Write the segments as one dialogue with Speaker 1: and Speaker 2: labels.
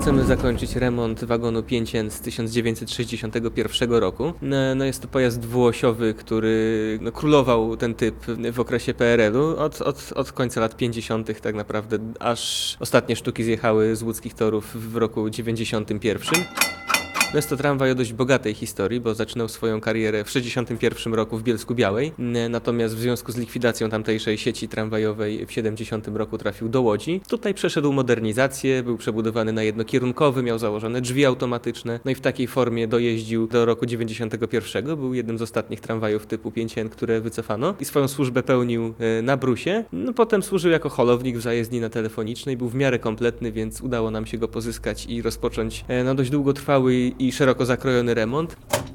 Speaker 1: Chcemy zakończyć remont wagonu 5N z 1961 roku. No jest to pojazd dwuosiowy, który królował ten typ w okresie PRL-u od końca lat 50. tak naprawdę, aż ostatnie sztuki zjechały z łódzkich torów w roku 91. Jest to tramwaj o dość bogatej historii, bo zaczynał swoją karierę w 1961 roku w Bielsku-Białej, natomiast w związku z likwidacją tamtejszej sieci tramwajowej w 70 roku trafił do Łodzi. Tutaj przeszedł modernizację, był przebudowany na jednokierunkowy, miał założone drzwi automatyczne, no i w takiej formie dojeździł do roku 91. Był jednym z ostatnich tramwajów typu 5N, które wycofano i swoją służbę pełnił na Brusie. No, potem służył jako holownik w zajezdni na Telefonicznej, był w miarę kompletny, więc udało nam się go pozyskać i rozpocząć dość długotrwały i szeroko zakrojony remont.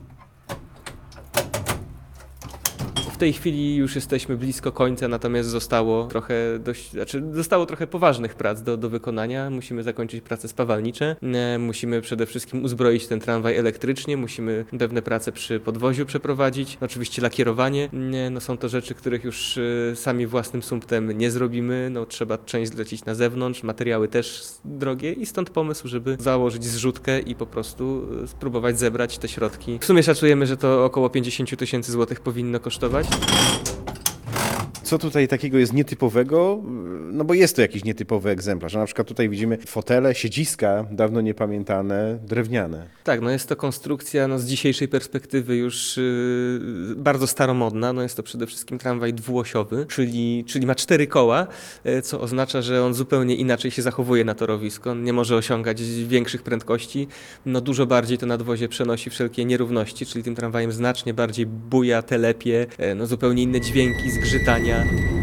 Speaker 1: W tej chwili już jesteśmy blisko końca, natomiast zostało trochę poważnych prac do wykonania. Musimy zakończyć prace spawalnicze, musimy przede wszystkim uzbroić ten tramwaj elektrycznie, musimy pewne prace przy podwoziu przeprowadzić, oczywiście lakierowanie. No są to rzeczy, których już sami własnym sumptem nie zrobimy, no trzeba część zlecić na zewnątrz, materiały też drogie i stąd pomysł, żeby założyć zrzutkę i po prostu spróbować zebrać te środki. W sumie szacujemy, że to około 50 000 złotych powinno kosztować.
Speaker 2: Co tutaj takiego jest nietypowego? No bo jest to jakiś nietypowy egzemplarz. Na przykład tutaj widzimy fotele, siedziska, dawno niepamiętane, drewniane.
Speaker 1: Tak, no jest to konstrukcja z dzisiejszej perspektywy już bardzo staromodna. No jest to przede wszystkim tramwaj dwuosiowy, czyli ma 4 koła, co oznacza, że on zupełnie inaczej się zachowuje na torowisku. On nie może osiągać większych prędkości. No dużo bardziej to nadwozie przenosi wszelkie nierówności, czyli tym tramwajem znacznie bardziej buja, telepie, zupełnie inne dźwięki, zgrzytania.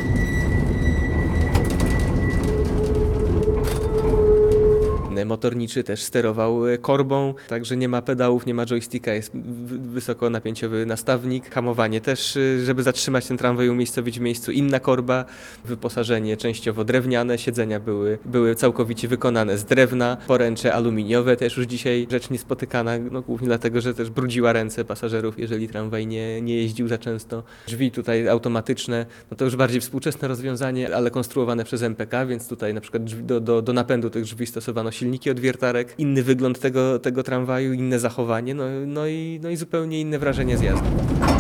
Speaker 1: Motorniczy też sterował korbą, także nie ma pedałów, nie ma joysticka, jest wysokonapięciowy nastawnik. Hamowanie też, żeby zatrzymać ten tramwaj i umiejscowić w miejscu, inna korba. Wyposażenie częściowo drewniane, siedzenia były całkowicie wykonane z drewna. Poręcze aluminiowe też już dzisiaj rzecz niespotykana, głównie dlatego, że też brudziła ręce pasażerów, jeżeli tramwaj nie jeździł za często. Drzwi tutaj automatyczne, to już bardziej współczesne rozwiązanie, ale konstruowane przez MPK, więc tutaj na przykład do napędu tych drzwi stosowano silniki od wiertarek, inny wygląd tego tramwaju, inne zachowanie, no i zupełnie inne wrażenie z jazdy.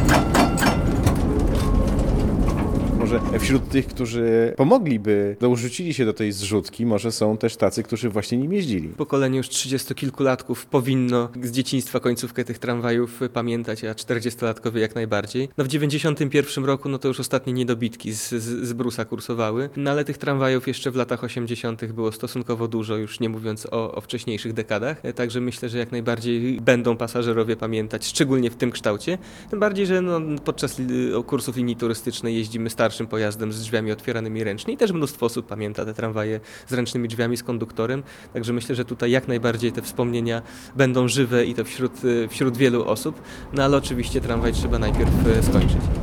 Speaker 2: Może wśród tych, którzy pomogliby, dorzucili się do tej zrzutki, może są też tacy, którzy właśnie nim jeździli.
Speaker 1: Pokolenie już 30-kilkulatków powinno z dzieciństwa końcówkę tych tramwajów pamiętać, a 40-latkowie jak najbardziej. W 91 roku to już ostatnie niedobitki z Brusa kursowały, ale tych tramwajów jeszcze w latach 80. było stosunkowo dużo, już nie mówiąc o wcześniejszych dekadach, także myślę, że jak najbardziej będą pasażerowie pamiętać, szczególnie w tym kształcie, tym bardziej, że podczas kursów linii turystycznej jeździmy starszym pojazdem z drzwiami otwieranymi ręcznie i też mnóstwo osób pamięta te tramwaje z ręcznymi drzwiami, z konduktorem, także myślę, że tutaj jak najbardziej te wspomnienia będą żywe i to wśród wielu osób, ale oczywiście tramwaj trzeba najpierw skończyć.